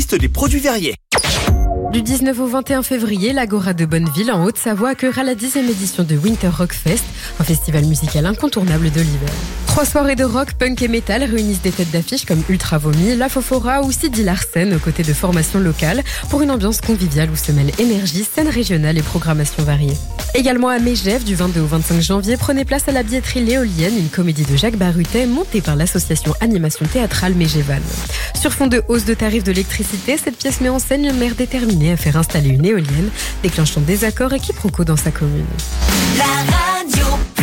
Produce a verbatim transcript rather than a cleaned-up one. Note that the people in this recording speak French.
liste des produits verriers. Du dix-neuf au vingt et un février, l'Agora de Bonneville, en Haute-Savoie, accueillera la dixième édition de Winter Rock Fest, un festival musical incontournable de l'hiver. Trois soirées de rock, punk et métal réunissent des têtes d'affiche comme Ultra Vomi, La Fofora ou Sidi Larsen, aux côtés de formations locales, pour une ambiance conviviale où se mêlent énergie, scène régionale et programmation variée. Également à Megève, du vingt-deux au vingt-cinq janvier, prenez place à la billetterie L'Éolienne, une comédie de Jacques Barutet montée par l'association Animation Théâtrale Mégévane. Sur fond de hausse de tarifs de l'électricité, cette pièce met en scène une maire déterminée à faire installer une éolienne, déclenchant désaccords et quiproquos dans sa commune. La radio.